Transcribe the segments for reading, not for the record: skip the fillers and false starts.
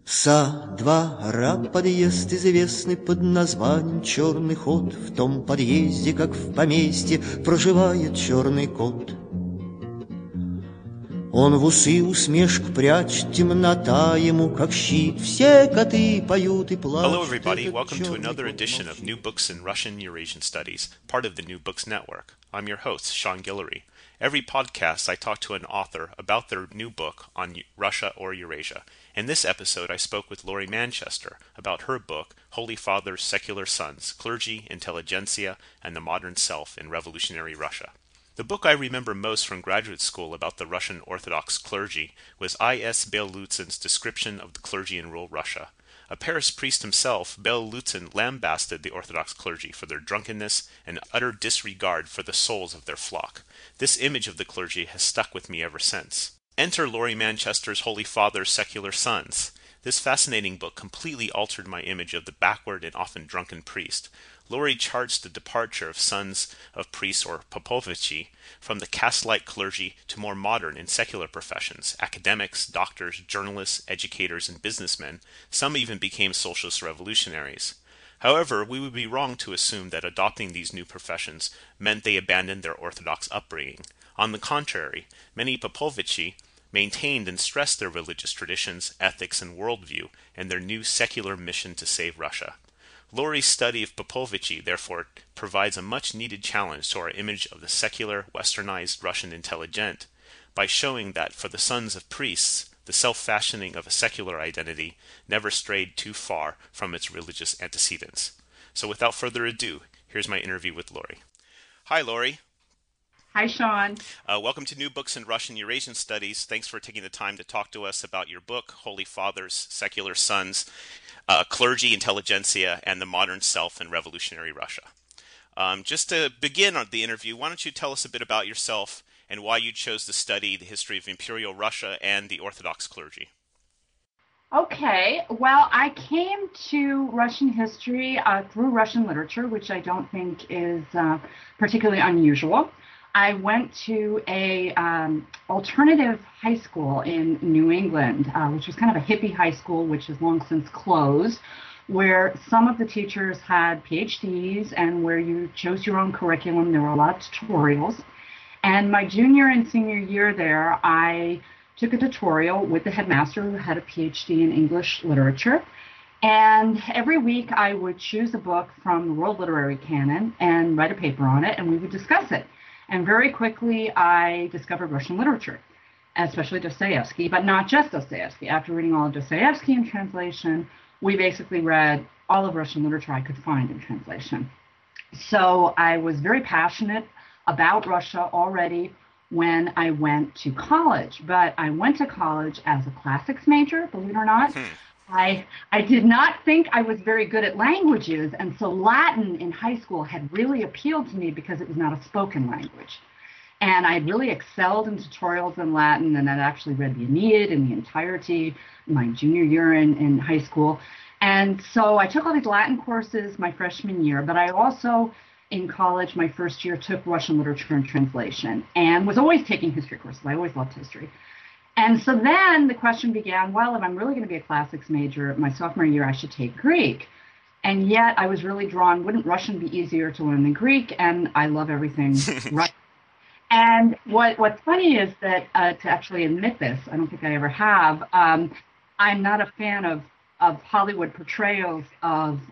Со двора подъезд известный под названием Черный ход. В том подъезде, как в поместье, проживает черный кот. Он в усы усмешку прячет, темнота ему как щит. Все коты поют и плачут. Hello everybody, welcome to another edition of New Books in Russian Eurasian Studies, part of the New Books Network. I'm your host, Sean Guillory. Every podcast I talk to an author about their new book on Russia or Eurasia. In this episode I spoke with Laurie Manchester about her book, Holy Father's Secular Sons, Clergy, Intelligentsia, and the Modern Self in Revolutionary Russia. The book I remember most from graduate school about the Russian Orthodox clergy was I.S. Belyutsin's description of the clergy in rural Russia. A Paris priest himself, Belyutsin lambasted the Orthodox clergy for their drunkenness and utter disregard for the souls of their flock. This image of the clergy has stuck with me ever since. Enter Laurie Manchester's Holy Father's Secular Sons. This fascinating book completely altered my image of the backward and often drunken priest. Laurie charts the departure of sons of priests or popovichi from the caste-like clergy to more modern and secular professions, academics, doctors, journalists, educators, and businessmen. Some even became socialist revolutionaries. However, we would be wrong to assume that adopting these new professions meant they abandoned their Orthodox upbringing. On the contrary, many popovichi maintained and stressed their religious traditions, ethics, and worldview in their new secular mission to save Russia. Laurie's study of popovichi, therefore, provides a much-needed challenge to our image of the secular, westernized Russian intelligent by showing that for the sons of priests, the self-fashioning of a secular identity never strayed too far from its religious antecedents. So without further ado, here's my interview with Laurie. Hi, Laurie. Hi, Sean. Welcome to New Books in Russian Eurasian Studies. Thanks for taking the time to talk to us about your book, Holy Father's Secular Sons, Clergy, Intelligentsia, and the Modern Self in Revolutionary Russia. Just to begin the interview, why don't you tell us a bit about yourself and why you chose to study the history of Imperial Russia and the Orthodox clergy? Okay, well, I came to Russian history through Russian literature, which I don't think is particularly unusual. I went to a alternative high school in New England, which was kind of a hippie high school, which has long since closed, where some of the teachers had PhDs and where you chose your own curriculum. There were a lot of tutorials. And my junior and senior year there, I took a tutorial with the headmaster who had a PhD in English literature. And every week I would choose a book from the world literary canon and write a paper on it, and we would discuss it. And very quickly, I discovered Russian literature, especially Dostoevsky, but not just Dostoevsky. After reading all of Dostoevsky in translation, we basically read all of Russian literature I could find in translation. So I was very passionate about Russia already when I went to college. But I went to college as a classics major, believe it or not. I did not think I was very good at languages, and so Latin in high school had really appealed to me because it was not a spoken language. And I really excelled in tutorials in Latin, and I'd actually read the Aeneid in the entirety my junior year in high school. And so I took all these Latin courses my freshman year, but I also, in college, my first year, took Russian literature and translation, and was always taking history courses. I always loved history. And so then the question began, well, if I'm really going to be a classics major, my sophomore year, I should take Greek. And yet I was really drawn, wouldn't Russian be easier to learn than Greek? And I love everything Russian. And what's funny is that to actually admit this, I don't think I ever have, I'm not a fan of Hollywood portrayals of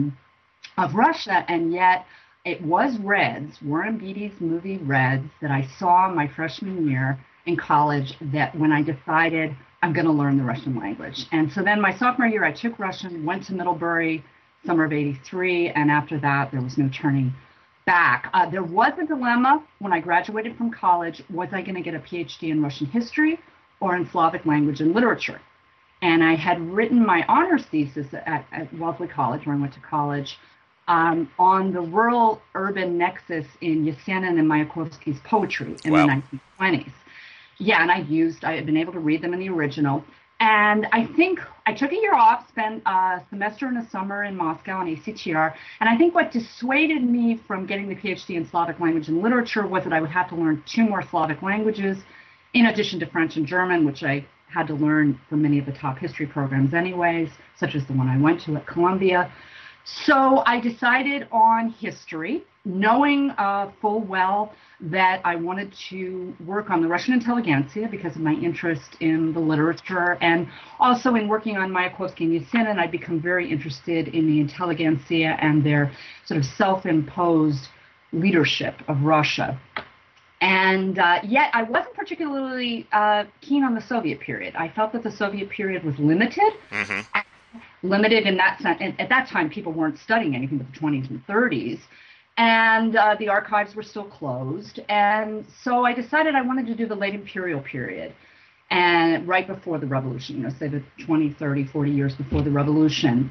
Russia, and yet it was Reds, Warren Beatty's movie Reds, that I saw my freshman year in college, that when I decided I'm going to learn the Russian language. And so then my sophomore year, I took Russian, went to Middlebury, summer of '83, and after that, there was no turning back. There was a dilemma when I graduated from college. Was I going to get a PhD in Russian history or in Slavic language and literature? And I had written my honors thesis at Wellesley College, where I went to college, on the rural-urban nexus in Yesenin and Mayakovsky's poetry in the 1920s. Yeah, and I had been able to read them in the original. And I think I took a year off, spent a semester and a summer in Moscow on ACTR. And I think what dissuaded me from getting the PhD in Slavic language and literature was that I would have to learn 2 more Slavic languages, in addition to French and German, which I had to learn from many of the top history programs anyways, such as the one I went to at Columbia. So I decided on history, knowing full well that I wanted to work on the Russian intelligentsia because of my interest in the literature, and also in working on Mayakovsky and Yesenin, I'd become very interested in the intelligentsia and their sort of self-imposed leadership of Russia. And yet I wasn't particularly keen on the Soviet period. I felt that the Soviet period was limited. Mm-hmm. Limited in that sense. And at that time, people weren't studying anything but the 20s and 30s. And the archives were still closed. And so I decided I wanted to do the late imperial period, and right before the revolution, say the 20, 30, 40 years before the revolution.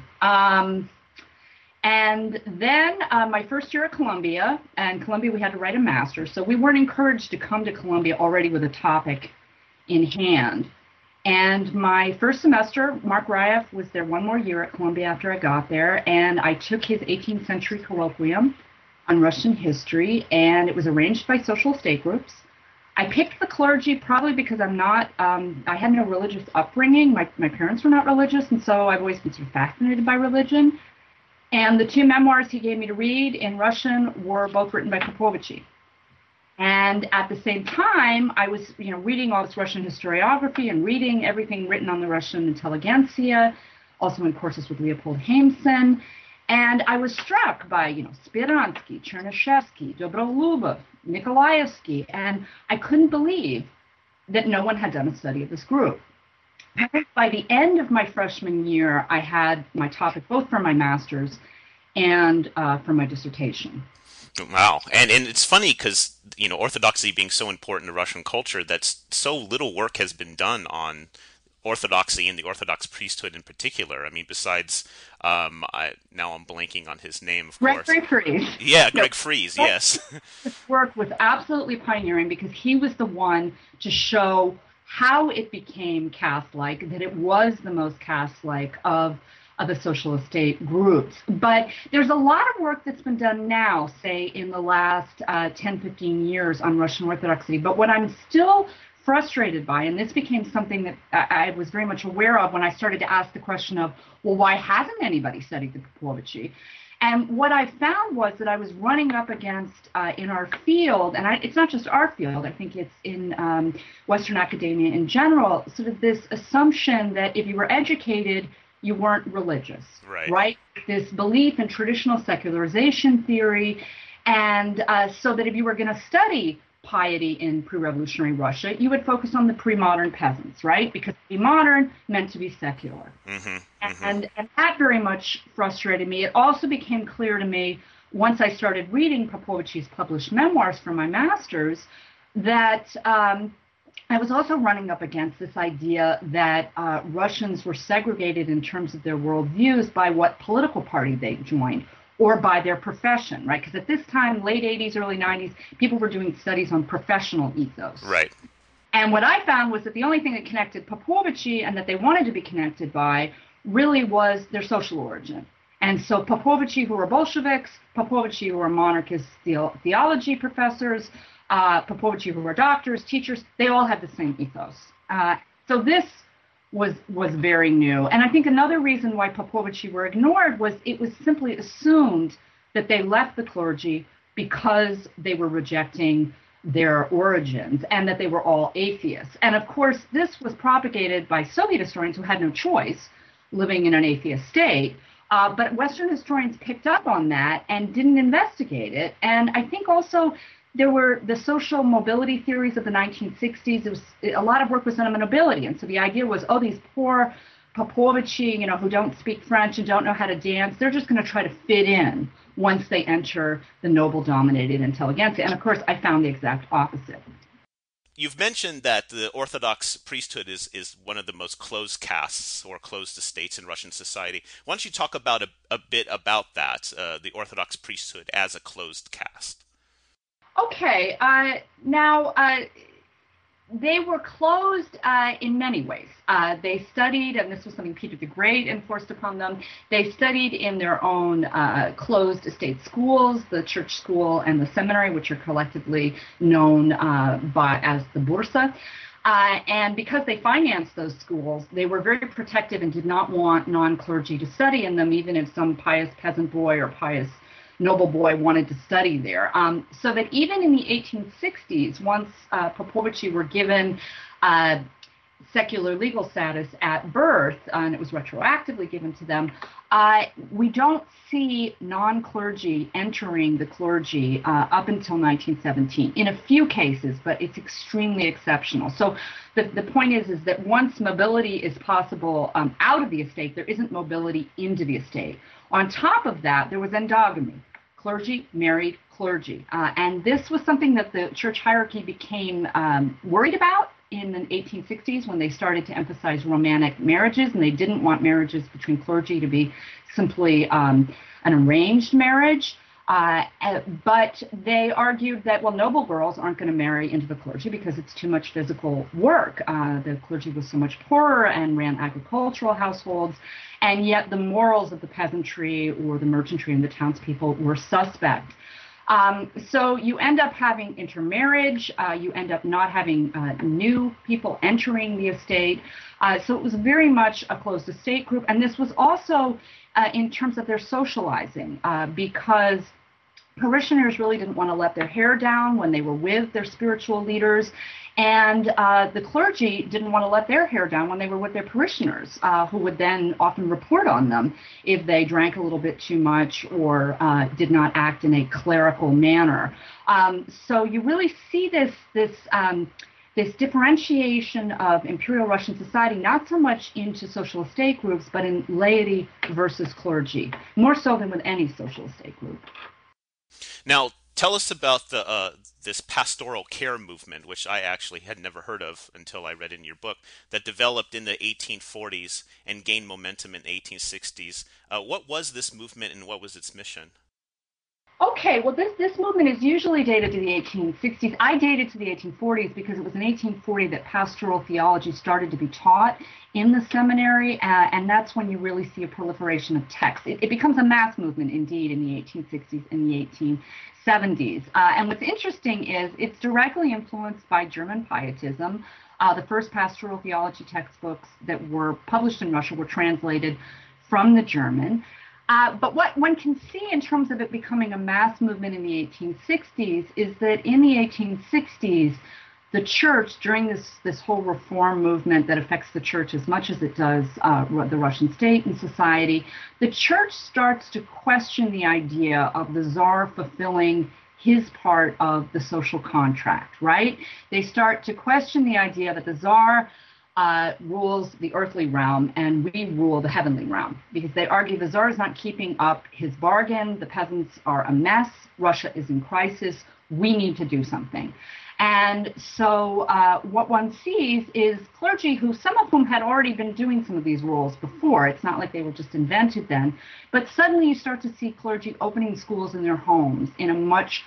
And then my first year at Columbia, and Columbia we had to write a master's, so we weren't encouraged to come to Columbia already with a topic in hand. And my first semester, Mark Ryeff was there one more year at Columbia after I got there, and I took his 18th century colloquium on Russian history, and it was arranged by social state groups. I picked the clergy probably because I had no religious upbringing. My parents were not religious, and so I've always been sort of fascinated by religion. And the two memoirs he gave me to read in Russian were both written by Popovichy. And at the same time, I was, reading all this Russian historiography and reading everything written on the Russian intelligentsia, also in courses with Leopold Haimson. And I was struck by, Spiransky, Chernyshevsky, Dobrolubov, Nikolaevsky, and I couldn't believe that no one had done a study of this group. By the end of my freshman year, I had my topic both for my master's and for my dissertation. Wow. And it's funny because, Orthodoxy being so important to Russian culture, that so little work has been done on Orthodoxy and the Orthodox priesthood in particular. I mean, besides, now I'm blanking on his name, of course. Greg Friese. Yeah, Greg Friese, yes. His work was absolutely pioneering because he was the one to show how it became caste-like, that it was the most caste-like of the socialist state groups. But there's a lot of work that's been done now, say in the last 10, 15 years on Russian Orthodoxy. But what I'm still frustrated by, and this became something that I was very much aware of when I started to ask the question of, well, why hasn't anybody studied the Popovichy? And what I found was that I was running up against, in our field, and it's not just our field, I think it's in Western academia in general, sort of this assumption that if you were educated, you weren't religious, right? This belief in traditional secularization theory, and so that if you were going to study piety in pre-revolutionary Russia, you would focus on the pre-modern peasants, right? Because to be modern meant to be secular. Mm-hmm, mm-hmm. And that very much frustrated me. It also became clear to me once I started reading Popovichy's published memoirs for my master's that I was also running up against this idea that Russians were segregated in terms of their worldviews by what political party they joined, or by their profession, right? Because at this time, late 80s, early 90s, people were doing studies on professional ethos. Right. And what I found was that the only thing that connected Popovichy and that they wanted to be connected by really was their social origin. And so Popovichy, who were Bolsheviks, Popovichy, who were monarchist theology professors, Popovichy, who were doctors, teachers, they all had the same ethos. So this was very new. And I think another reason why Popovichy were ignored was it was simply assumed that they left the clergy because they were rejecting their origins and that they were all atheists. And of course, this was propagated by Soviet historians who had no choice living in an atheist state. But Western historians picked up on that and didn't investigate it. And I think also there were the social mobility theories of the 1960s. A lot of work was done on mobility. And so the idea was, these poor Popovichy, who don't speak French and don't know how to dance, they're just going to try to fit in once they enter the noble-dominated intelligentsia. And of course, I found the exact opposite. You've mentioned that the Orthodox priesthood is one of the most closed castes or closed estates in Russian society. Why don't you talk about a bit about that, the Orthodox priesthood as a closed caste? Okay, now they were closed in many ways. They studied, and this was something Peter the Great enforced upon them, they studied in their own closed estate schools, the church school and the seminary, which are collectively known as the Bursa. And because they financed those schools, they were very protective and did not want non-clergy to study in them, even if some pious peasant boy or pious noble boy wanted to study there. So that even in the 1860s, once popovici were given secular legal status at birth, and it was retroactively given to them, we don't see non-clergy entering the clergy up until 1917, in a few cases, but it's extremely exceptional. So the point is that once mobility is possible out of the estate, there isn't mobility into the estate. On top of that, there was endogamy. Clergy married clergy. And this was something that the church hierarchy became worried about in the 1860s when they started to emphasize romantic marriages, and they didn't want marriages between clergy to be simply an arranged marriage. But they argued that, well, noble girls aren't going to marry into the clergy because it's too much physical work. The clergy was so much poorer and ran agricultural households, and yet the morals of the peasantry or the merchantry and the townspeople were suspect. So you end up having intermarriage, you end up not having new people entering the estate. So it was very much a closed estate group. And this was also in terms of their socializing, because parishioners really didn't want to let their hair down when they were with their spiritual leaders. And the clergy didn't want to let their hair down when they were with their parishioners, who would then often report on them if they drank a little bit too much or did not act in a clerical manner. So you really see this differentiation of Imperial Russian society, not so much into social estate groups, but in laity versus clergy, more so than with any social estate group. Now, tell us about this pastoral care movement, which I actually had never heard of until I read in your book, that developed in the 1840s and gained momentum in the 1860s. What was this movement and what was its mission? Okay, well, this movement is usually dated to the 1860s. I dated to the 1840s because it was in 1840 that pastoral theology started to be taught in the seminary, and that's when you really see a proliferation of texts. It becomes a mass movement, indeed, in the 1860s and the 1870s. And what's interesting is it's directly influenced by German pietism. The first pastoral theology textbooks that were published in Russia were translated from the German. But what one can see in terms of it becoming a mass movement in the 1860s is that in the 1860s, the church, during this whole reform movement that affects the church as much as it does the Russian state and society, the church starts to question the idea of the czar fulfilling his part of the social contract, right? They start to question the idea that the czar rules the earthly realm and we rule the heavenly realm, because they argue the czar is not keeping up his bargain, the peasants are a mess, Russia is in crisis, we need to do something. And so what one sees is clergy who, some of whom had already been doing some of these roles before. It's not like they were just invented then, but suddenly you start to see clergy opening schools in their homes in a much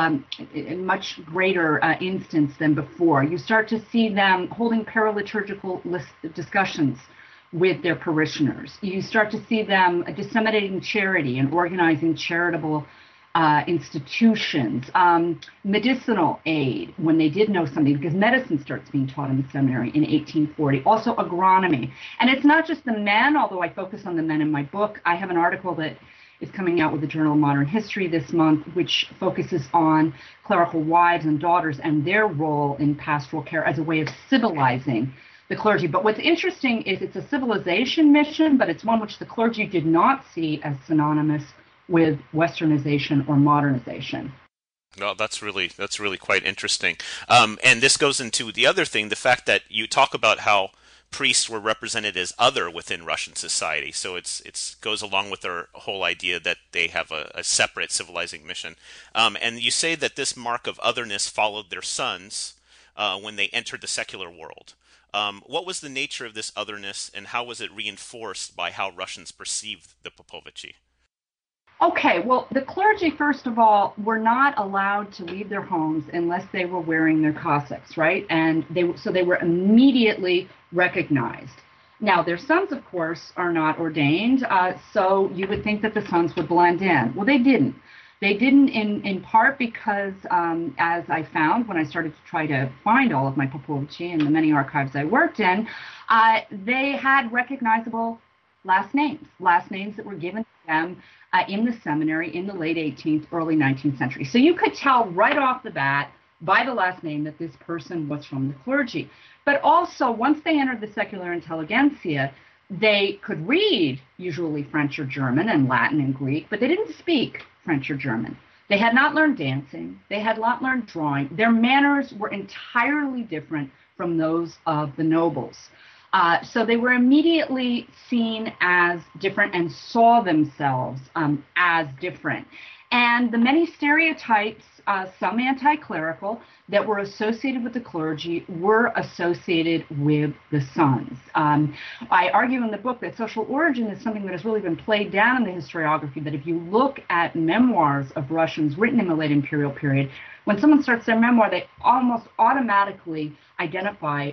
greater instance than before. You start to see them holding paraliturgical discussions with their parishioners. You start to see them disseminating charity and organizing charitable institutions, medicinal aid when they did know something, because medicine starts being taught in the seminary in 1840, also agronomy. And it's not just the men, although I focus on the men in my book. I have an article that is coming out with the Journal of Modern History this month, which focuses on clerical wives and daughters and their role in pastoral care as a way of civilizing the clergy. But what's interesting is it's a civilization mission, but it's one which the clergy did not see as synonymous with westernization or modernization. Well, that's really quite interesting. And this goes into the other thing, the fact that you talk about how priests were represented as other within Russian society. So it goes along with their whole idea that they have a separate civilizing mission. And you say that this mark of otherness followed their sons when they entered the secular world. What was the nature of this otherness, and how was it reinforced by how Russians perceived the popovici? Okay, well, the clergy, first of all, were not allowed to leave their homes unless they were wearing their Cossacks, right? And they were immediately recognized. Now, their sons, of course, are not ordained, so you would think that the sons would blend in. Well, they didn't. They didn't in part because, as I found when I started to try to find all of my Popovici in the many archives I worked in, they had recognizable last names that were given to them in the seminary in the late 18th, early 19th century. So you could tell right off the bat by the last name that this person was from the clergy. But also, once they entered the secular intelligentsia, they could read usually French or German and Latin and Greek, but they didn't speak French or German. They had not learned dancing. They had not learned drawing. Their manners were entirely different from those of the nobles. So they were immediately seen as different and saw themselves as different. And the many stereotypes, some anti-clerical, that were associated with the clergy were associated with the sons. I argue in the book that social origin is something that has really been played down in the historiography, that if you look at memoirs of Russians written in the late imperial period, when someone starts their memoir, they almost automatically identify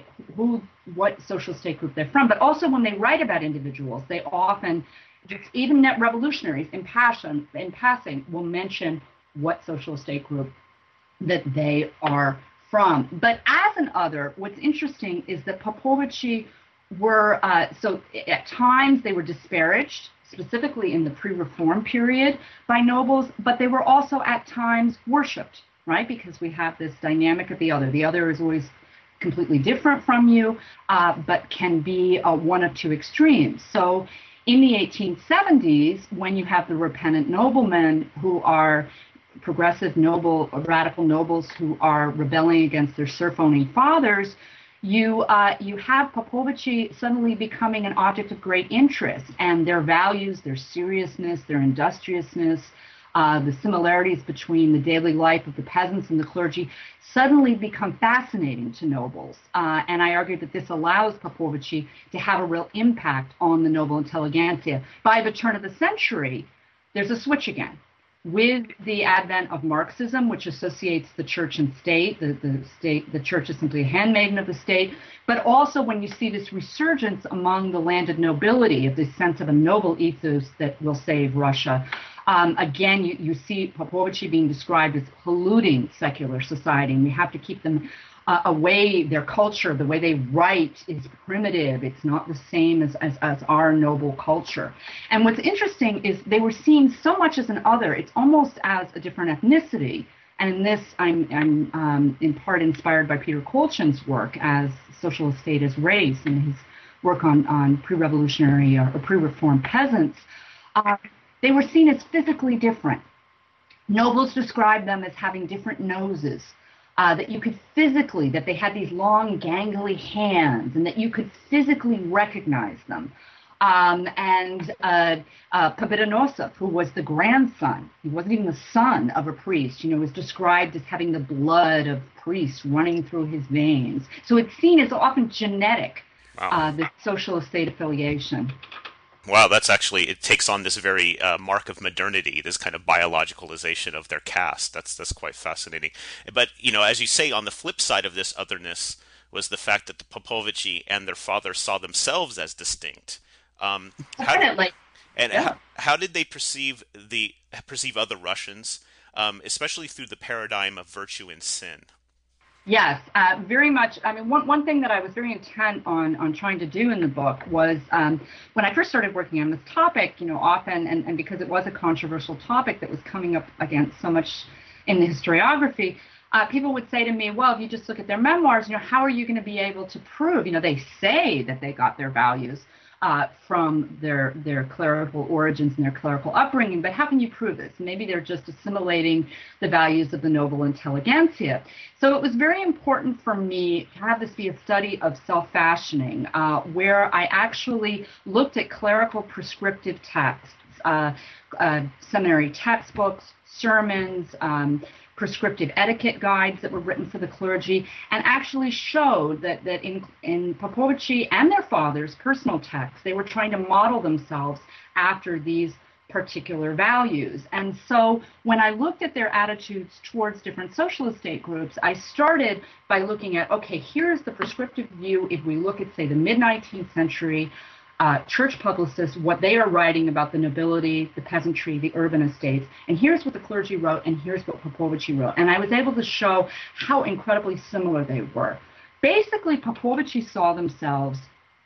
what social state group they're from. But also when they write about individuals, they often, even net revolutionaries in passing, will mention what social state group that they are from. But as an other, what's interesting is that Popovici were, so at times they were disparaged, specifically in the pre-reform period, by nobles, but they were also at times worshipped, right? Because we have this dynamic of the other. The other is always completely different from you, but can be one of two extremes. So in the 1870s, when you have the repentant noblemen who are progressive noble, radical nobles who are rebelling against their serf-owning fathers, you have Popovici suddenly becoming an object of great interest, and their values, their seriousness, their industriousness, the similarities between the daily life of the peasants and the clergy suddenly become fascinating to nobles. And I argue that this allows Popovici to have a real impact on the noble intelligentsia. By the turn of the century, there's a switch again. With the advent of Marxism, which associates the church and state, the church is simply a handmaiden of the state, but also when you see this resurgence among the landed nobility of this sense of a noble ethos that will save Russia. Again, you see Popovici being described as polluting secular society, and we have to keep them away. Their culture, the way they write, is primitive. It's not the same as our noble culture. And what's interesting is they were seen so much as an other. It's almost as a different ethnicity. And in this, I'm in part inspired by Peter Kolchin's work as Socialist State as Race and his work on pre-revolutionary or pre-reform peasants. They were seen as physically different. Nobles described them as having different noses, that you could physically, that they had these long gangly hands, and that you could physically recognize them. And Pobedonosov, who was the grandson, he wasn't even the son of a priest, was described as having the blood of priests running through his veins. So it's seen as often genetic, the socialist state affiliation. Wow, that's actually, it takes on this very mark of modernity, this kind of biologicalization of their caste. That's quite fascinating. But, as you say, on the flip side of this otherness was the fact that the Popovici and their father saw themselves as distinct. Definitely. How did they perceive other Russians, especially through the paradigm of virtue and sin? Yes, very much. I mean, one thing that I was very intent on trying to do in the book was when I first started working on this topic, often, and because it was a controversial topic that was coming up against so much in the historiography, people would say to me, well, if you just look at their memoirs, how are you going to be able to prove, they say that they got their values from their clerical origins and their clerical upbringing, but how can you prove this? Maybe they're just assimilating the values of the noble intelligentsia. So it was very important for me to have this be a study of self-fashioning, where I actually looked at clerical prescriptive texts, seminary textbooks, sermons, prescriptive etiquette guides that were written for the clergy, and actually showed that in Popovici and their father's personal texts, they were trying to model themselves after these particular values. And so when I looked at their attitudes towards different socialist state groups, I started by looking at, okay, here's the prescriptive view if we look at, say, the mid-19th century church publicists what they are writing about the nobility, the peasantry, the urban estates. And here's what the clergy wrote, and here's what Popovichy wrote. And I was able to show how incredibly similar they were. Basically, Popovichy saw themselves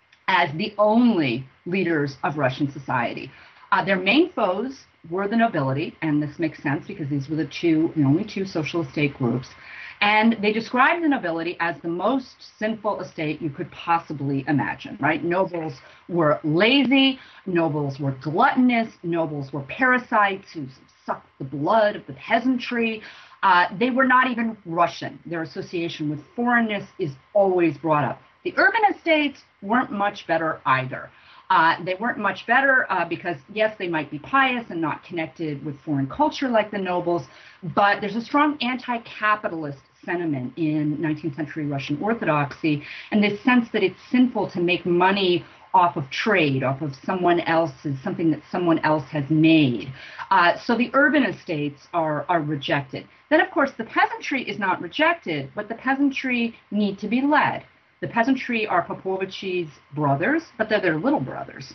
as the only leaders of Russian society. Their main foes were the nobility, and this makes sense because these were the only two social estate groups. And they described the nobility as the most sinful estate you could possibly imagine, right? Nobles were lazy, nobles were gluttonous, nobles were parasites who sucked the blood of the peasantry. They were not even Russian. Their association with foreignness is always brought up. The urban estates weren't much better either. They weren't much better because, yes, they might be pious and not connected with foreign culture like the nobles, but there's a strong anti-capitalist sentiment in 19th century Russian Orthodoxy, and this sense that it's sinful to make money off of trade, off of something that someone else has made. So the urban estates are rejected. Then, of course, the peasantry is not rejected, but the peasantry need to be led. The peasantry are Popovichy's brothers, but they're their little brothers.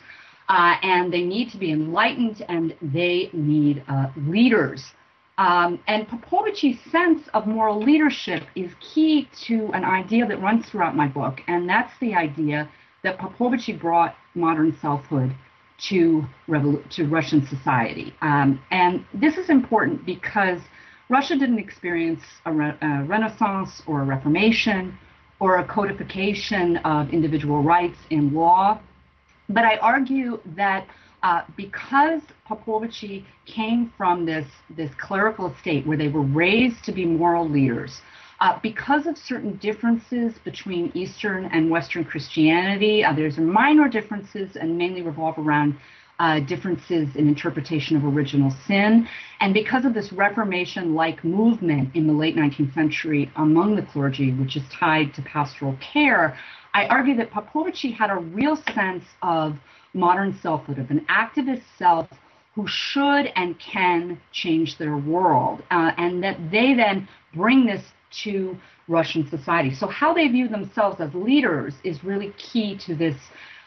And they need to be enlightened, and they need leaders. And Popovichy's sense of moral leadership is key to an idea that runs throughout my book, and that's the idea that Popovichy brought modern selfhood to Russian society. And this is important because Russia didn't experience a Renaissance or a Reformation or a codification of individual rights in law. But I argue that because Popovichy came from this clerical estate where they were raised to be moral leaders, because of certain differences between Eastern and Western Christianity, there's minor differences and mainly revolve around differences in interpretation of original sin. And because of this Reformation-like movement in the late 19th century among the clergy, which is tied to pastoral care, I argue that Popovichy had a real sense of modern selfhood, of an activist self who should and can change their world, and that they then bring this to Russian society. So how they view themselves as leaders is really key to this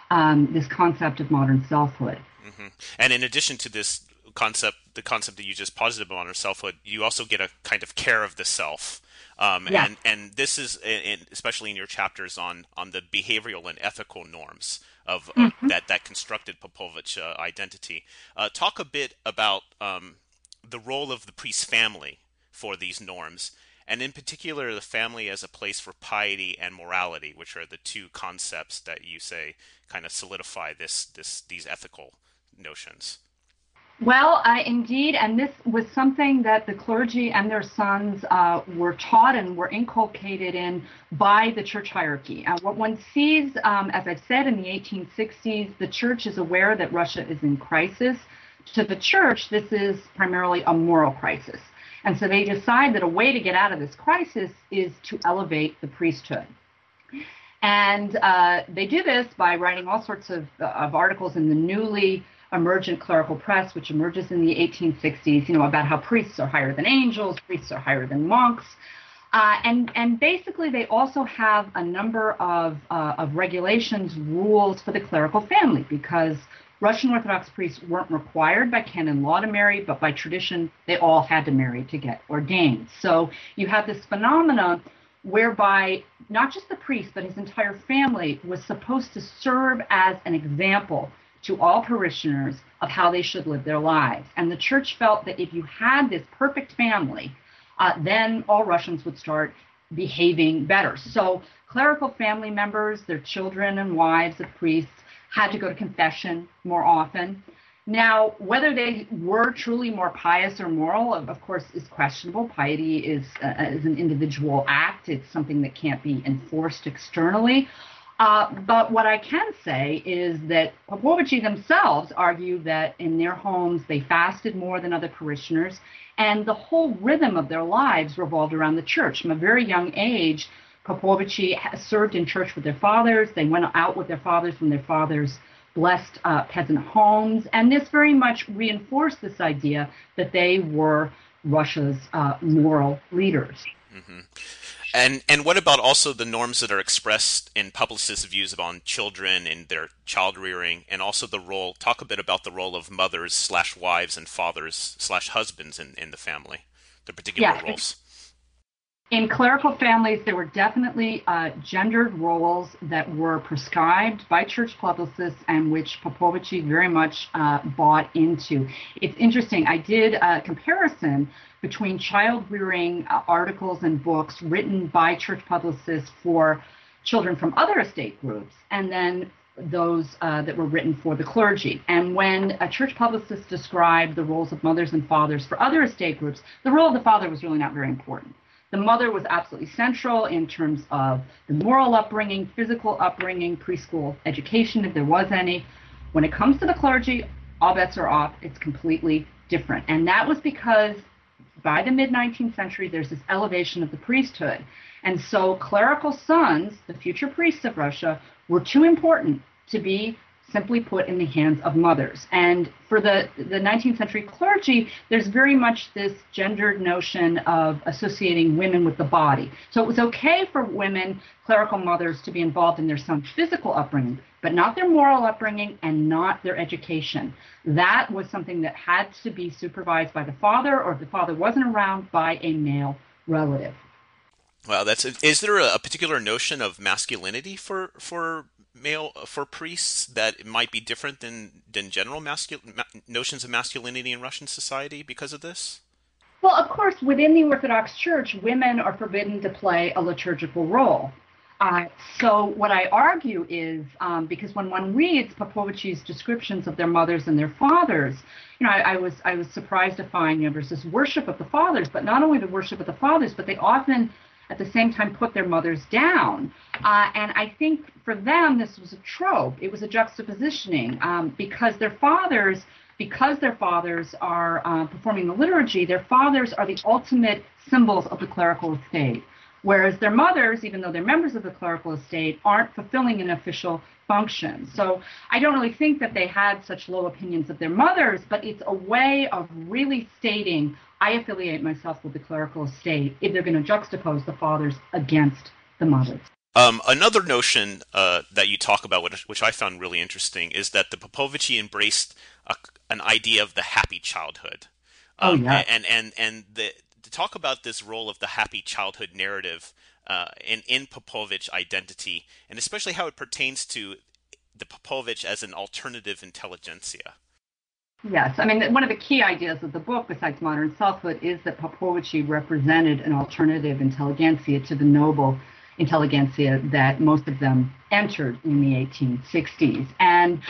concept of modern selfhood. Mm-hmm. And in addition to this concept, the concept that you just posited on selfhood, you also get a kind of care of the self. Yeah. And this is, especially in your chapters on the behavioral and ethical norms of that constructed Popovich identity. Talk a bit about the role of the priest's family for these norms, and in particular the family as a place for piety and morality, which are the two concepts that you say kind of solidify these ethical notions. Well, indeed, and this was something that the clergy and their sons were taught and were inculcated in by the church hierarchy. What one sees, as I've said, in the 1860s, the church is aware that Russia is in crisis. To the church, this is primarily a moral crisis. And so they decide that a way to get out of this crisis is to elevate the priesthood. And they do this by writing all sorts of articles in the newly emergent clerical press, which emerges in the 1860s, about how priests are higher than angels, priests are higher than monks. And basically they also have a number of regulations, rules for the clerical family, because Russian Orthodox priests weren't required by canon law to marry, but by tradition, they all had to marry to get ordained. So you have this phenomenon whereby not just the priest, but his entire family was supposed to serve as an example to all parishioners of how they should live their lives. And the church felt that if you had this perfect family, then all Russians would start behaving better. So clerical family members, their children and wives of priests, had to go to confession more often. Now, whether they were truly more pious or moral, of course, is questionable. Piety is an individual act. It's something that can't be enforced externally. But what I can say is that Popovichy themselves argue that in their homes they fasted more than other parishioners, and the whole rhythm of their lives revolved around the church. From a very young age, Popovichy served in church with their fathers. They went out with their fathers when their fathers blessed peasant homes, and this very much reinforced this idea that they were Russia's moral leaders. Mm-hmm. And what about also the norms that are expressed in publicist views on children and their child rearing, and also the role? Talk a bit about the role of mothers slash wives and fathers slash husbands in the family, the particular roles. In clerical families, there were definitely gendered roles that were prescribed by church publicists and which Popovici very much bought into. It's interesting. I did a comparison between child-rearing articles and books written by church publicists for children from other estate groups and then those that were written for the clergy. And when a church publicist described the roles of mothers and fathers for other estate groups, the role of the father was really not very important. The mother was absolutely central in terms of the moral upbringing, physical upbringing, preschool education, if there was any. When it comes to the clergy, all bets are off. It's completely different. And that was because by the mid-19th century, there's this elevation of the priesthood. And so clerical sons, the future priests of Russia, were too important to be simply put in the hands of mothers. And for the 19th century clergy, there's very much this gendered notion of associating women with the body. So it was okay for women, clerical mothers, to be involved in their son's physical upbringing, but not their moral upbringing and not their education. That was something that had to be supervised by the father, or if the father wasn't around, by a male relative. Wow, is there a particular notion of masculinity for priests that might be different than general notions of masculinity in Russian society because of this? Well, of course, within the Orthodox Church, women are forbidden to play a liturgical role. So what I argue is, because when one reads Popovici's descriptions of their mothers and their fathers, I was surprised to find there's this worship of the fathers, but not only the worship of the fathers, but they often at the same time put their mothers down. And I think for them, this was a trope. It was a juxtapositioning because their fathers are performing the liturgy, their fathers are the ultimate symbols of the clerical estate. Whereas their mothers, even though they're members of the clerical estate, aren't fulfilling an official function. So I don't really think that they had such low opinions of their mothers, but it's a way of really stating, I affiliate myself with the clerical estate, if they're going to juxtapose the fathers against the mothers. Another notion that you talk about, which I found really interesting, is that the Popovici embraced an idea of the happy childhood. And to talk about this role of the happy childhood narrative in Popovich identity, and especially how it pertains to the Popovich as an alternative intelligentsia. Yes, I mean, one of the key ideas of the book, besides modern selfhood, is that Popovici represented an alternative intelligentsia to the noble intelligentsia that most of them entered in the 1860s. And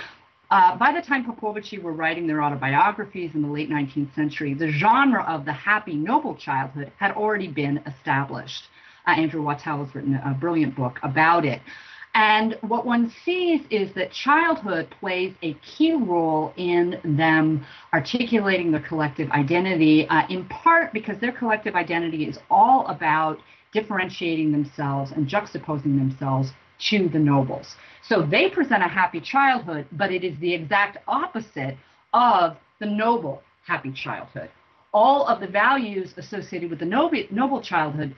by the time Popovici were writing their autobiographies in the late 19th century, the genre of the happy noble childhood had already been established. Andrew Wachtell has written a brilliant book about it. And what one sees is that childhood plays a key role in them articulating their collective identity, in part because their collective identity is all about differentiating themselves and juxtaposing themselves to the nobles. So they present a happy childhood, but it is the exact opposite of the noble happy childhood. All of the values associated with the noble childhood,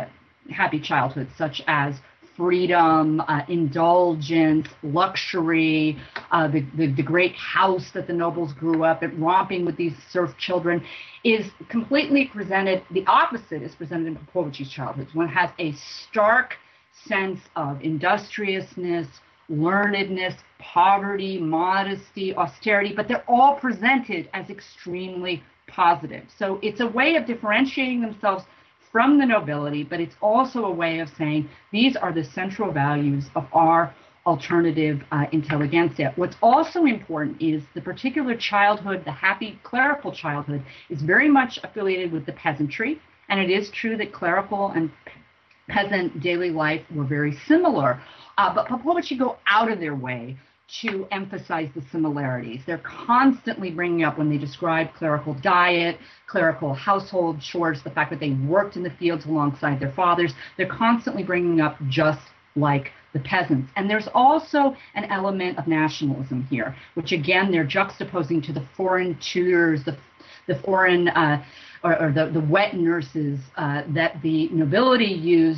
happy childhood, such as freedom, indulgence, luxury, the great house that the nobles grew up at, romping with these serf children, is completely presented. The opposite is presented in Popovici's childhood. One has a stark sense of industriousness, learnedness, poverty, modesty, austerity, but they're all presented as extremely positive. So it's a way of differentiating themselves from the nobility, but it's also a way of saying these are the central values of our alternative intelligentsia. What's also important is the particular childhood, the happy clerical childhood, is very much affiliated with the peasantry, and it is true that clerical and peasant daily life were very similar, but Popovici go out of their way to emphasize the similarities. They're constantly bringing up, when they describe clerical diet, clerical household chores, the fact that they worked in the fields alongside their fathers, they're constantly bringing up just like the peasants. And there's also an element of nationalism here, which again, they're juxtaposing to the foreign tutors, the foreign or the wet nurses that the nobility used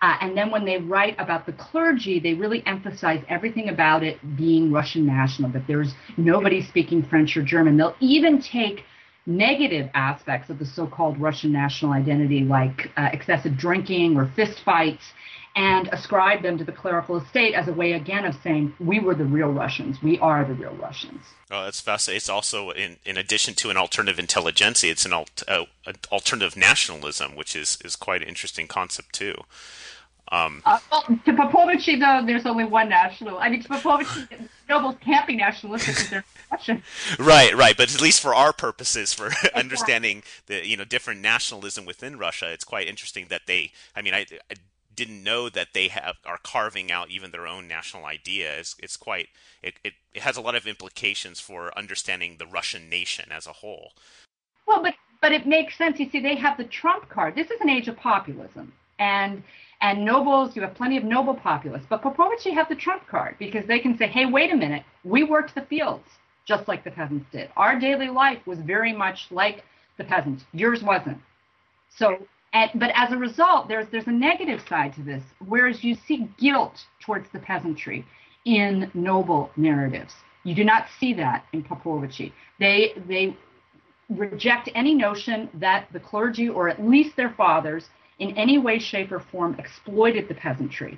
And then when they write about the clergy, they really emphasize everything about it being Russian national, that there's nobody speaking French or German. They'll even take negative aspects of the so-called Russian national identity, like excessive drinking or fistfights, and ascribe them to the clerical estate as a way, again, of saying, we were the real Russians. We are the real Russians. Oh, that's fascinating. It's also, in addition to an alternative intelligentsia, it's an alternative nationalism, which is quite an interesting concept, too. Well, to Popovich, though, there's only one national. I mean, to Popovich, nobles can't be nationalistic because they're Russian. Right. But at least for our purposes, for understanding the different nationalism within Russia, it's quite interesting that I didn't know that they are carving out even their own national idea. It's quite it has a lot of implications for understanding the Russian nation as a whole. Well, but it makes sense. You see, they have the trump card. This is an age of populism, and nobles. You have plenty of noble populists, but Popovich have the trump card because they can say, "Hey, wait a minute. We worked the fields just like the peasants did. Our daily life was very much like the peasants. Yours wasn't." So. But as a result, there's a negative side to this, whereas you see guilt towards the peasantry in noble narratives. You do not see that in Popovich. They reject any notion that the clergy, or at least their fathers, in any way, shape, or form exploited the peasantry.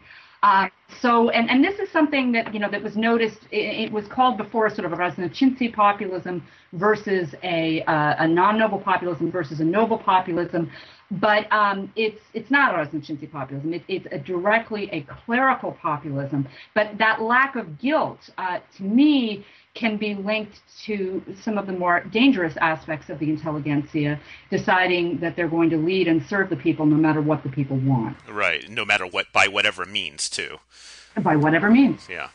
And this is something that that was noticed. It was called before sort of a Raznochintsy populism versus a non-noble populism versus a noble populism. But it's not a Raznochintsy populism. It's directly a clerical populism. But that lack of guilt, to me, can be linked to some of the more dangerous aspects of the intelligentsia, deciding that they're going to lead and serve the people no matter what the people want. Right, no matter what, by whatever means, too. By whatever means. Yeah.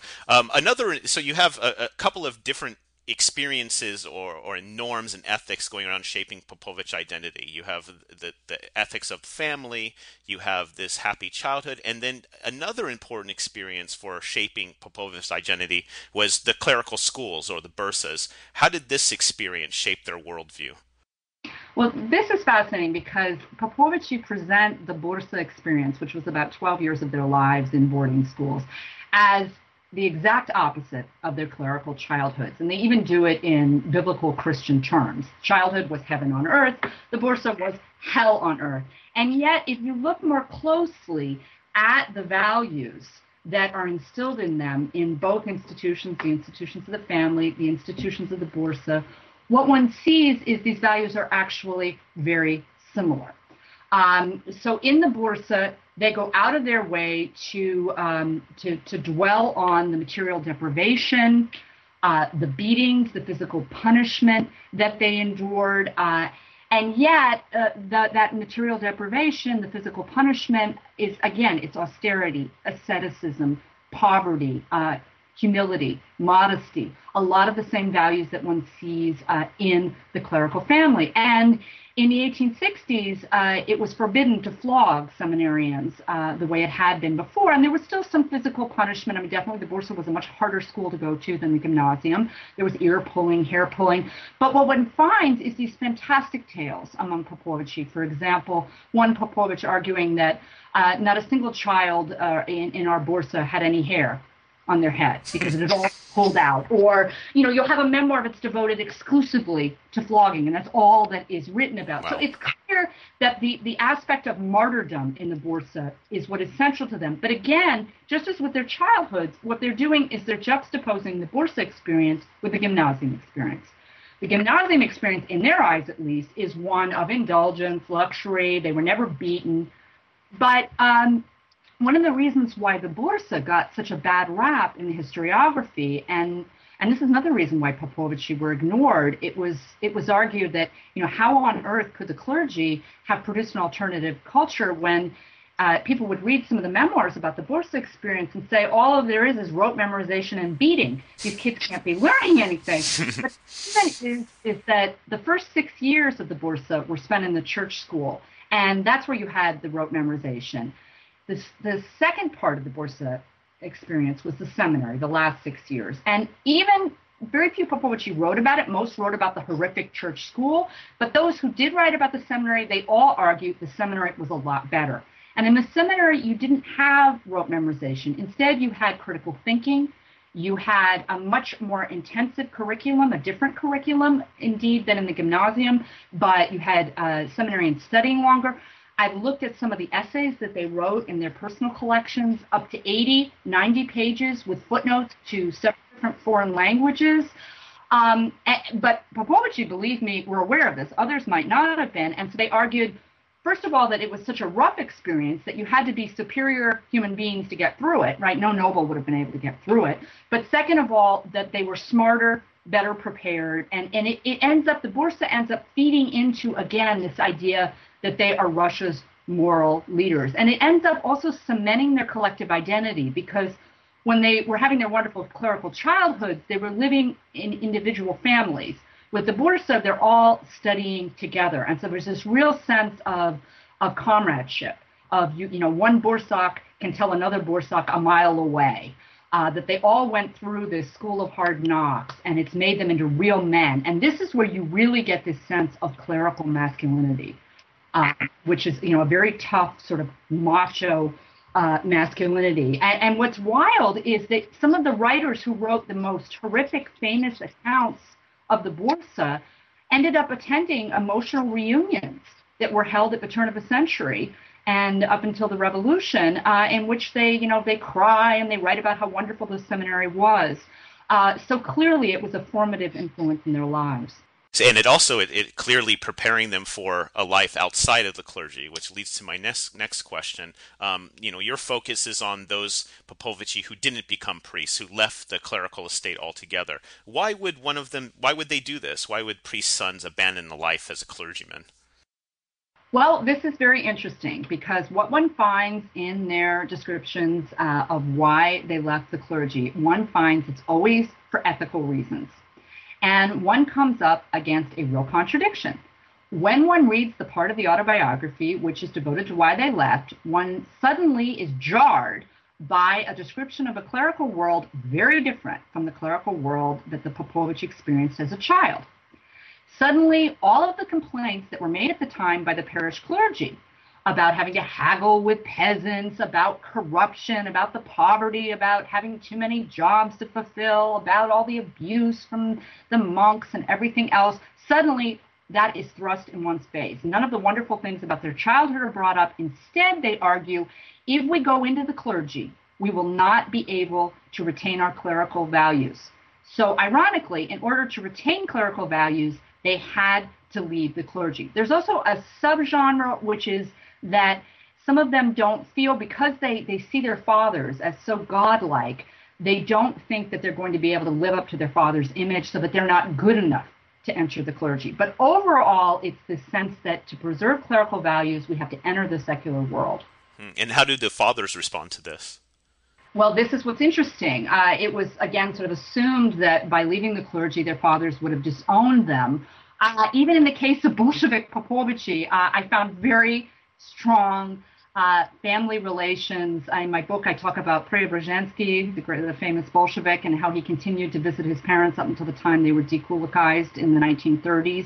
So you have a couple of different experiences or norms and ethics going around shaping Popovich identity. You have the ethics of family, you have this happy childhood, and then another important experience for shaping Popovich's identity was the clerical schools, or the bursas. How did this experience shape their worldview? Well, this is fascinating because Popovich present the bursa experience, which was about 12 years of their lives in boarding schools, as the exact opposite of their clerical childhoods. And they even do it in biblical Christian terms. Childhood was heaven on earth. The bursa was hell on earth. And yet, if you look more closely at the values that are instilled in them in both institutions, the institutions of the family, the institutions of the bursa, what one sees is these values are actually very similar. So in the bursa, they go out of their way to dwell on the material deprivation, the beatings, the physical punishment that they endured, and yet that material deprivation, the physical punishment is, again, it's austerity, asceticism, poverty, humility, modesty, a lot of the same values that one sees in the clerical family. And in the 1860s, it was forbidden to flog seminarians the way it had been before, and there was still some physical punishment. I mean, definitely the bursa was a much harder school to go to than the gymnasium. There was ear pulling, hair pulling. But what one finds is these fantastic tales among Popovich. For example, one Popovich arguing that not a single child in our bursa had any hair on their head because it is all pulled out. Or, you'll have a memoir that's devoted exclusively to flogging, and that's all that is written about. Wow. So it's clear that the aspect of martyrdom in the bursa is what is central to them. But again, just as with their childhoods, what they're doing is they're juxtaposing the bursa experience with the gymnasium experience. The gymnasium experience, in their eyes at least, is one of indulgence, luxury. They were never beaten. But one of the reasons why the bursa got such a bad rap in the historiography, and this is another reason why Popovich were ignored, it was argued that, how on earth could the clergy have produced an alternative culture when people would read some of the memoirs about the bursa experience and say, all of there is rote memorization and beating. These kids can't be learning anything. But the thing is that the first 6 years of the bursa were spent in the church school, and that's where you had the rote memorization. The second part of the bursa experience was the seminary, the last 6 years. And even very few Popovich wrote about it. Most wrote about the horrific church school. But those who did write about the seminary, they all argued the seminary was a lot better. And in the seminary, you didn't have rote memorization. Instead, you had critical thinking. You had a much more intensive curriculum, a different curriculum, indeed, than in the gymnasium, but you had seminarians studying longer. I've looked at some of the essays that they wrote in their personal collections, up to 80, 90 pages with footnotes to several different foreign languages. But Popovitchy, believe me, were aware of this. Others might not have been. And so they argued, first of all, that it was such a rough experience that you had to be superior human beings to get through it, right? No noble would have been able to get through it. But second of all, that they were smarter, better prepared. And it ends up, the Bursa ends up feeding into, again, this idea that they are Russia's moral leaders. And it ends up also cementing their collective identity, because when they were having their wonderful clerical childhoods, they were living in individual families. With the Bursa, they're all studying together. And so there's this real sense of comradeship, of, one Bursak can tell another Bursak a mile away, that they all went through this school of hard knocks, and it's made them into real men. And this is where you really get this sense of clerical masculinity, which is, a very tough sort of macho masculinity. And what's wild is that some of the writers who wrote the most horrific, famous accounts of the Bursa ended up attending emotional reunions that were held at the turn of the century and up until the revolution, in which they cry and they write about how wonderful the seminary was. So clearly it was a formative influence in their lives. And it clearly preparing them for a life outside of the clergy, which leads to my next question. Your focus is on those Popovitchy who didn't become priests, who left the clerical estate altogether. Why would they do this? Why would priest sons abandon the life as a clergyman? Well, this is very interesting, because what one finds in their descriptions of why they left the clergy, one finds it's always for ethical reasons. And one comes up against a real contradiction. When one reads the part of the autobiography which is devoted to why they left, one suddenly is jarred by a description of a clerical world very different from the clerical world that the Popovitch experienced as a child. Suddenly, all of the complaints that were made at the time by the parish clergy about having to haggle with peasants, about corruption, about the poverty, about having too many jobs to fulfill, about all the abuse from the monks and everything else, suddenly that is thrust in one's face. None of the wonderful things about their childhood are brought up. Instead, they argue, if we go into the clergy, we will not be able to retain our clerical values. So ironically, in order to retain clerical values, they had to leave the clergy. There's also a subgenre, which is that some of them don't feel, because they see their fathers as so godlike, they don't think that they're going to be able to live up to their father's image, so that they're not good enough to enter the clergy. But overall, it's this sense that to preserve clerical values, we have to enter the secular world. And how do the fathers respond to this? Well, this is what's interesting. It was, again, sort of assumed that by leaving the clergy, their fathers would have disowned them. Even in the case of Bolshevik Popovitchy, I found very strong family relations. In my book, I talk about Preobrazhensky, the famous Bolshevik, and how he continued to visit his parents up until the time they were dekulakized in the 1930s.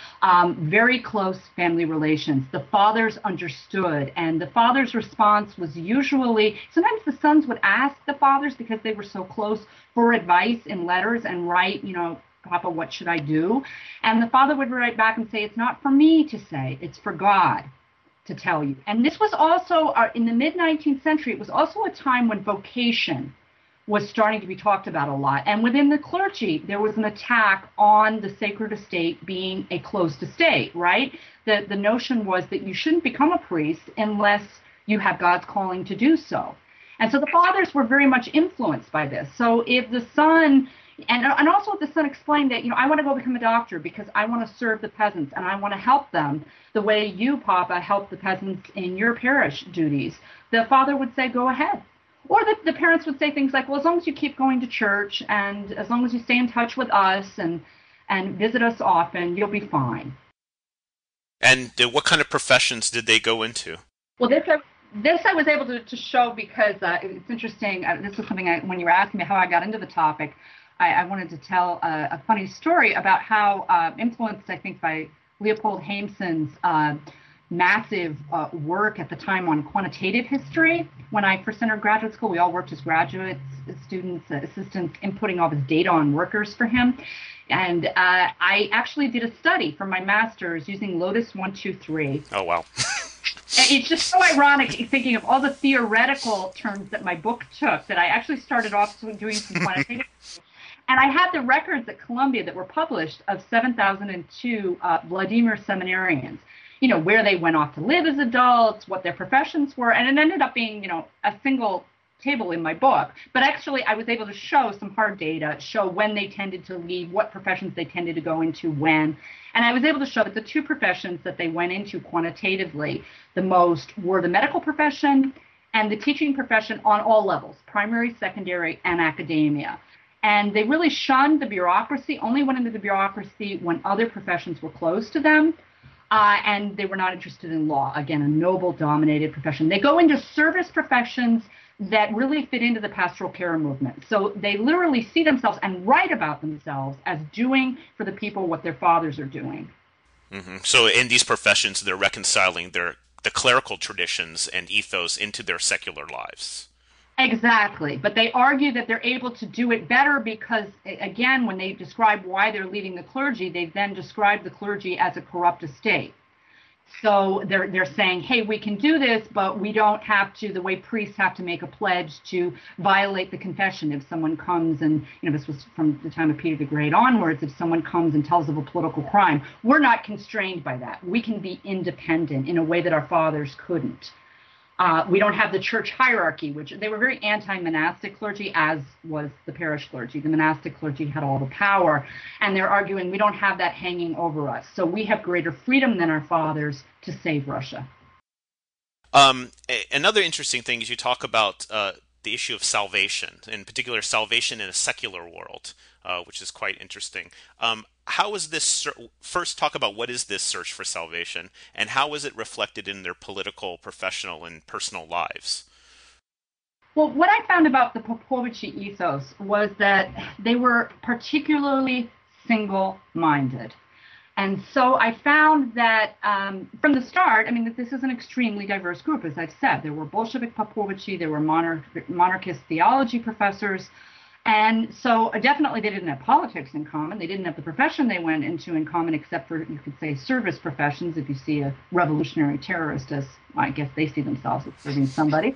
Very close family relations. The fathers understood, and the father's response was usually, sometimes the sons would ask the fathers, because they were so close, for advice in letters and write, Papa, what should I do? And the father would write back and say, it's not for me to say, it's for God to tell you. And this was also, in the mid-19th century, it was also a time when vocation was starting to be talked about a lot. And within the clergy, there was an attack on the sacred estate being a closed estate, right? The notion was that you shouldn't become a priest unless you have God's calling to do so. And so the fathers were very much influenced by this. So if the son, and also if the son explained that, I want to go become a doctor because I want to serve the peasants and I want to help them the way you, Papa, help the peasants in your parish duties, the father would say, go ahead. Or the parents would say things like, well, as long as you keep going to church and as long as you stay in touch with us and visit us often, you'll be fine. And what kind of professions did they go into? Well, this I was able to show because it's interesting. This was something when you were asking me how I got into the topic, I wanted to tell a funny story about how influenced, I think, by Leopold Haemsen's massive work at the time on quantitative history. When I first entered graduate school, we all worked as graduates, students, assistants, inputting all this data on workers for him. And I actually did a study for my master's using Lotus 123. Oh, wow. It's just so ironic thinking of all the theoretical terms that my book took that I actually started off doing some quantitative. And I had the records at Columbia that were published of 7,002 Vladimir seminarians, where they went off to live as adults, what their professions were. And it ended up being, a single table in my book. But actually, I was able to show some hard data, show when they tended to leave, what professions they tended to go into when. And I was able to show that the two professions that they went into quantitatively the most were the medical profession and the teaching profession on all levels, primary, secondary, and academia. And they really shunned the bureaucracy, only went into the bureaucracy when other professions were closed to them. And they were not interested in law, again, a noble-dominated profession. They go into service professions that really fit into the pastoral care movement. So they literally see themselves and write about themselves as doing for the people what their fathers are doing. Mm-hmm. So in these professions, they're reconciling the clerical traditions and ethos into their secular lives. Exactly. But they argue that they're able to do it better because, again, when they describe why they're leaving the clergy, they then describe the clergy as a corrupt estate. So they're saying, hey, we can do this, but we don't have to, the way priests have to make a pledge to violate the confession. If someone comes and, this was from the time of Peter the Great onwards, if someone comes and tells of a political crime, we're not constrained by that. We can be independent in a way that our fathers couldn't. We don't have the church hierarchy, which they were very anti-monastic clergy, as was the parish clergy. The monastic clergy had all the power, and they're arguing we don't have that hanging over us. So we have greater freedom than our fathers to save Russia. Another interesting thing is you talk about the issue of salvation, in particular salvation in a secular world, which is quite interesting. How is this, first talk about what is this search for salvation, and how is it reflected in their political, professional, and personal lives? Well, what I found about the Popovici ethos was that they were particularly single-minded. And so I found that from the start, that this is an extremely diverse group, as I've said. There were Bolshevik Popovici, there were monarchist theology professors, and so definitely they didn't have politics in common. They didn't have the profession they went into in common, except for, you could say, service professions. If you see a revolutionary terrorist as, I guess they see themselves as serving somebody.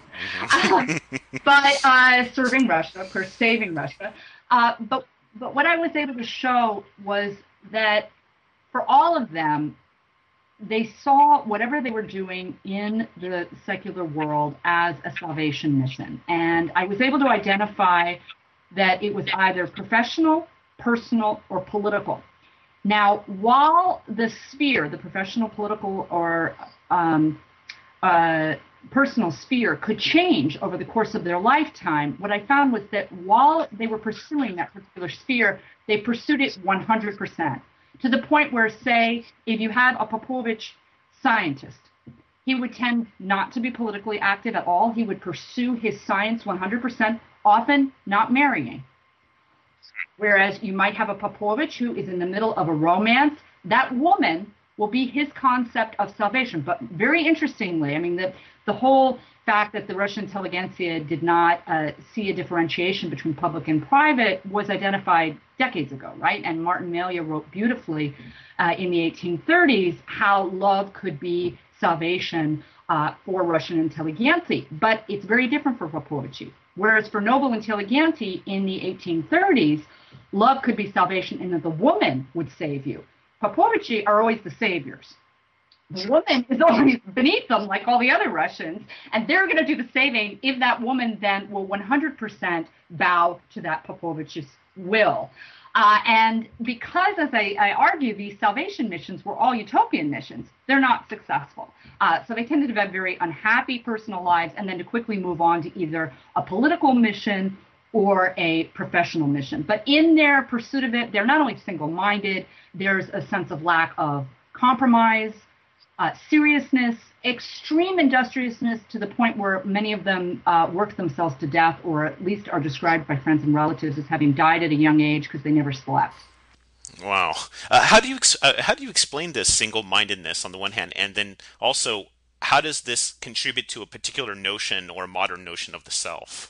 But serving Russia, of course, saving Russia. But what I was able to show was that for all of them, they saw whatever they were doing in the secular world as a salvation mission. And I was able to identify that it was either professional, personal, or political. Now, while the sphere, the professional, political, or personal sphere could change over the course of their lifetime, what I found was that while they were pursuing that particular sphere, they pursued it 100%. To the point where, say, if you had a Popovich scientist, he would tend not to be politically active at all. He would pursue his science 100%, often not marrying. Whereas you might have a Popovich who is in the middle of a romance. That woman will be his concept of salvation. But very interestingly, the whole fact that the Russian intelligentsia did not see a differentiation between public and private was identified decades ago, right? And Martin Melia wrote beautifully in the 1830s how love could be salvation for Russian intelligentsia. But it's very different for Popovici. Whereas for noble intelligentsia in the 1830s, love could be salvation in that the woman would save you. Popovici are always the saviors. The woman is always beneath them, like all the other Russians, and they're going to do the saving if that woman then will 100% bow to that Popovich's will. And because, as I argue, these salvation missions were all utopian missions, they're not successful. So they tended to have very unhappy personal lives and then to quickly move on to either a political mission or a professional mission. But in their pursuit of it, they're not only single-minded, there's a sense of lack of compromise, seriousness, extreme industriousness to the point where many of them work themselves to death, or at least are described by friends and relatives as having died at a young age because they never slept. Wow. How do you explain this single-mindedness on the one hand, and then also how does this contribute to a particular notion or modern notion of the self?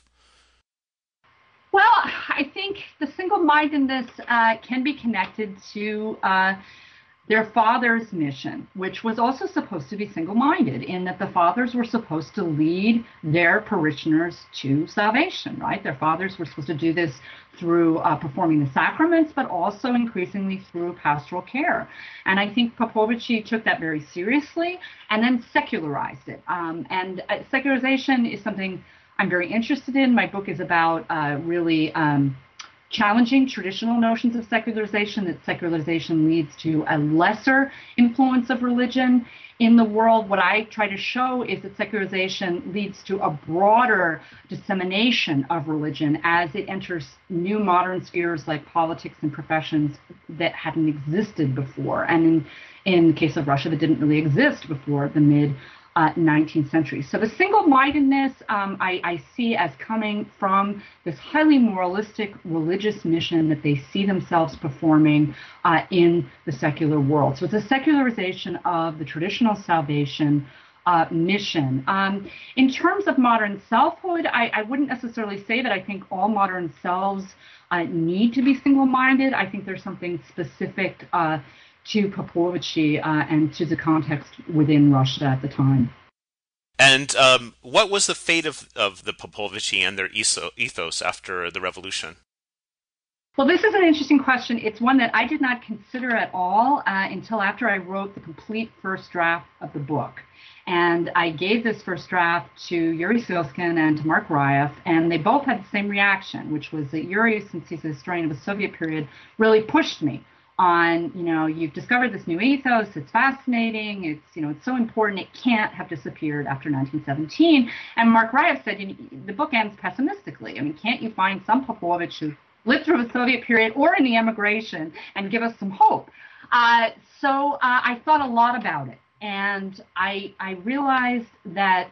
Well, I think the single-mindedness can be connected to their father's mission, which was also supposed to be single-minded, in that the fathers were supposed to lead their parishioners to salvation, right? Their fathers were supposed to do this through performing the sacraments, but also increasingly through pastoral care. And I think Popovici took that very seriously and then secularized it. And secularization is something I'm very interested in. My book is about really challenging traditional notions of secularization, that secularization leads to a lesser influence of religion in the world. What I try to show is that secularization leads to a broader dissemination of religion as it enters new modern spheres like politics and professions that hadn't existed before. And in the case of Russia, that didn't really exist before the mid 19th century. So the single-mindedness I see as coming from this highly moralistic religious mission that they see themselves performing in the secular world. So it's a secularization of the traditional salvation mission. In terms of modern selfhood, I wouldn't necessarily say that I think all modern selves need to be single-minded. I think there's something specific to Popovici and to the context within Russia at the time. And what was the fate of the Popovici and their ethos after the revolution? Well, this is an interesting question. It's one that I did not consider at all until after I wrote the complete first draft of the book. And I gave this first draft to Yuri Sealskin and to Mark Ryaff, and they both had the same reaction, which was that Yuri, since he's a historian of the Soviet period, really pushed me on, you've discovered this new ethos, it's fascinating, it's so important, it can't have disappeared after 1917. And Mark Ryaff said, the book ends pessimistically. Can't you find some Popovich who lived through the Soviet period or in the emigration and give us some hope? So I thought a lot about it. And I realized that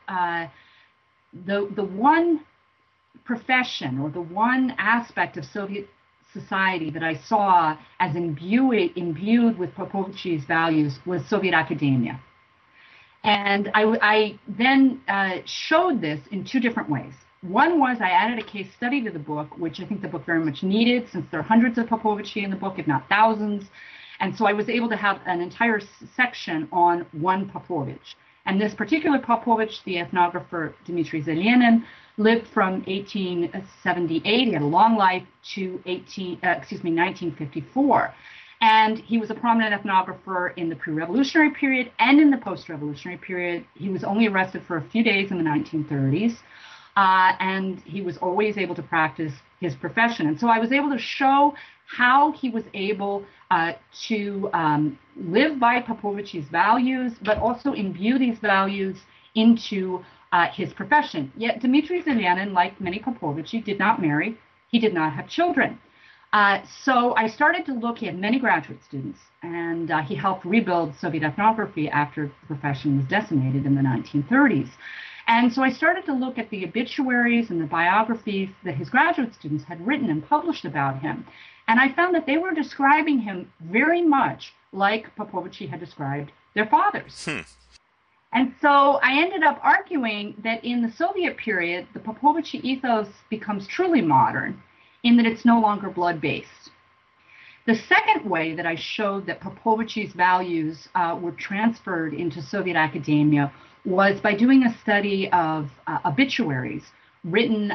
the one profession or the one aspect of Soviet society that I saw as imbued with Popovici's values was Soviet academia. And I then showed this in two different ways. One was I added a case study to the book, which I think the book very much needed, since there are hundreds of Popovici in the book, if not thousands. And so I was able to have an entire section on one Popovich. And this particular Popovich, the ethnographer Dmitry Zelenin, lived from 1878, he had a long life, to 1954. And he was a prominent ethnographer in the pre-revolutionary period and in the post-revolutionary period. He was only arrested for a few days in the 1930s, and he was always able to practice his profession. And so I was able to show how he was able to live by Popovici's values, but also imbue these values into his profession. Yet Dmitry Zelenin, like many Popovici, did not marry. He did not have children. So I started to look. He had many graduate students, and he helped rebuild Soviet ethnography after the profession was decimated in the 1930s. And so I started to look at the obituaries and the biographies that his graduate students had written and published about him. And I found that they were describing him very much like Popovici had described their fathers. And so I ended up arguing that in the Soviet period, the Popovici ethos becomes truly modern in that it's no longer blood-based. The second way that I showed that Popovici's values were transferred into Soviet academia was by doing a study of obituaries written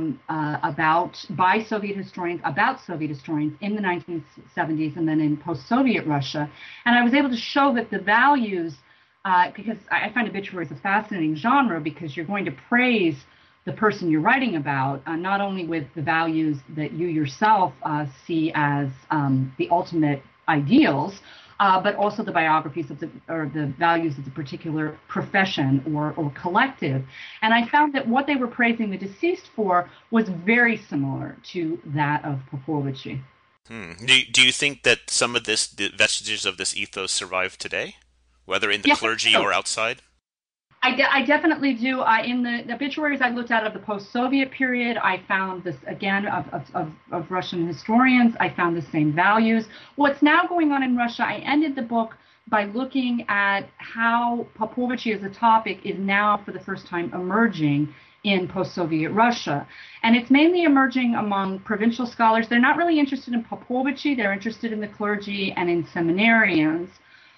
by Soviet historians, about Soviet historians in the 1970s and then in post-Soviet Russia. And I was able to show that the values, because I find obituaries a fascinating genre, because you're going to praise the person you're writing about, not only with the values that you yourself see as the ultimate ideals, but also the biographies of the values of the particular profession or collective. And I found that what they were praising the deceased for was very similar to that of Popovici. Do you think that some of the vestiges of this ethos survive today, whether in the Yes, clergy or outside? I definitely do. In the obituaries I looked at of the post-Soviet period, I found this, again, of Russian historians, I found the same values. What's now going on in Russia, I ended the book by looking at how Popovichy as a topic is now, for the first time, emerging in post-Soviet Russia. And it's mainly emerging among provincial scholars. They're not really interested in Popovichy. They're interested in the clergy and in seminarians.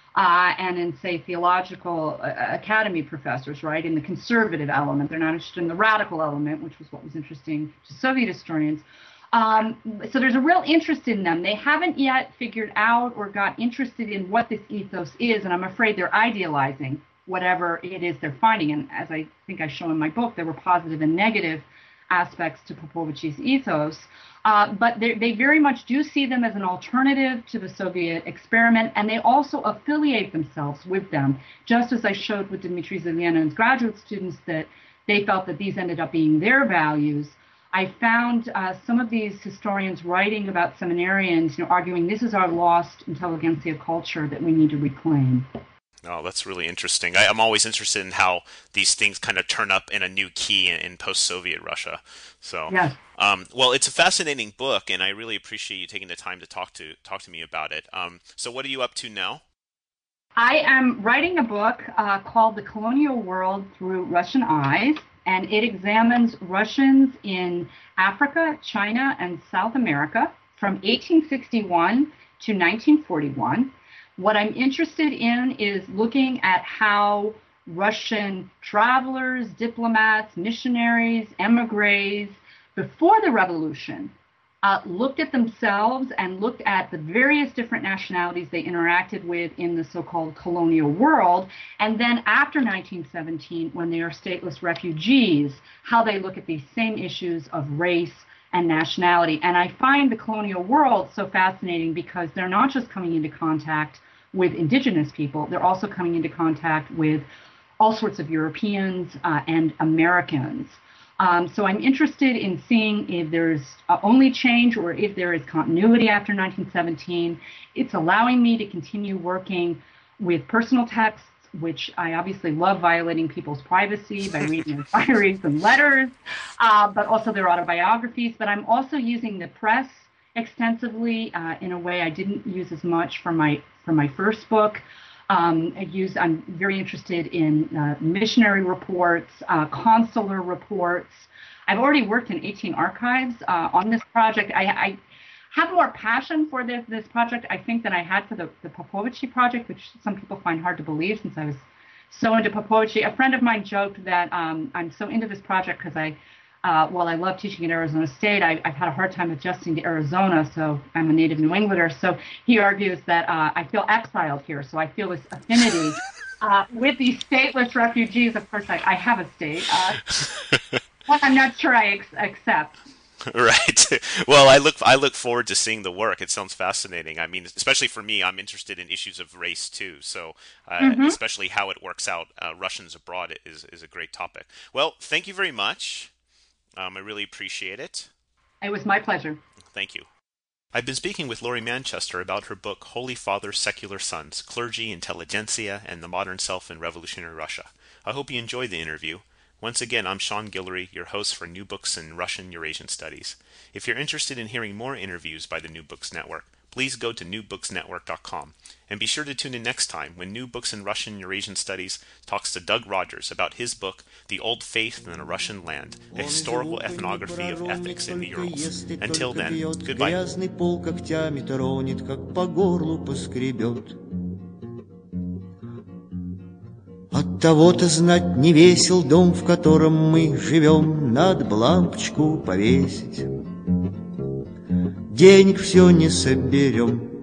And in, say, theological academy professors, right, in the conservative element. They're not interested in the radical element, which was what was interesting to Soviet historians. So there's a real interest in them. They haven't yet figured out or got interested in what this ethos is, and I'm afraid they're idealizing whatever it is they're finding. And as I think I show in my book, there were positive and negative aspects to Popovichy's ethos. But they very much do see them as an alternative to the Soviet experiment, and they also affiliate themselves with them, just as I showed with Dmitry Zelenin's graduate students that they felt that these ended up being their values. I found some of these historians writing about seminarians, arguing this is our lost intelligentsia culture that we need to reclaim. Oh, that's really interesting. I'm always interested in how these things kind of turn up in a new key in post-Soviet Russia. So, yes. Well, it's a fascinating book, and I really appreciate you taking the time to talk to me about it. So what are you up to now? I am writing a book called The Colonial World Through Russian Eyes, and it examines Russians in Africa, China, and South America from 1861 to 1941. What I'm interested in is looking at how Russian travelers, diplomats, missionaries, emigres, before the revolution, looked at themselves and looked at the various different nationalities they interacted with in the so-called colonial world, and then after 1917, when they are stateless refugees, how they look at these same issues of race and nationality. And I find the colonial world so fascinating because they're not just coming into contact with indigenous people, they're also coming into contact with all sorts of Europeans and Americans. So I'm interested in seeing if there's only change or if there is continuity after 1917. It's allowing me to continue working with personal texts, which I obviously love violating people's privacy by reading their diaries and letters, but also their autobiographies. But I'm also using the press extensively in a way I didn't use as much for my first book. I'm very interested in missionary reports, consular reports. I've already worked in 18 archives on this project. I have more passion for this project, I think, than I had for the Popovichy project, which some people find hard to believe since I was so into Popovichy. A friend of mine joked that I'm so into this project because while I love teaching at Arizona State, I've had a hard time adjusting to Arizona, so I'm a native New Englander. So he argues that I feel exiled here, so I feel this affinity with these stateless refugees. Of course, I have a state. One I'm not sure I accept. Right. Well, I look forward to seeing the work. It sounds fascinating. I mean, especially for me, I'm interested in issues of race too. So, especially how it works out Russians abroad is a great topic. Well, thank you very much. I really appreciate it. It was my pleasure. Thank you. I've been speaking with Laurie Manchester about her book, Holy Father, Secular Sons, Clergy, Intelligentsia, and the Modern Self in Revolutionary Russia. I hope you enjoyed the interview. Once again, I'm Sean Guillory, your host for New Books in Russian Eurasian Studies. If you're interested in hearing more interviews by the New Books Network, please go to newbooksnetwork.com. And be sure to tune in next time when New Books in Russian Eurasian Studies talks to Doug Rogers about his book, The Old Faith in a Russian Land, a historical ethnography of ethics in the Urals. Until then, goodbye. Грязный пол когтями тронет, как по горлу поскребет. Оттого-то знать не весел дом, в котором мы живем, надо б лампочку повесить. Денег все не соберем.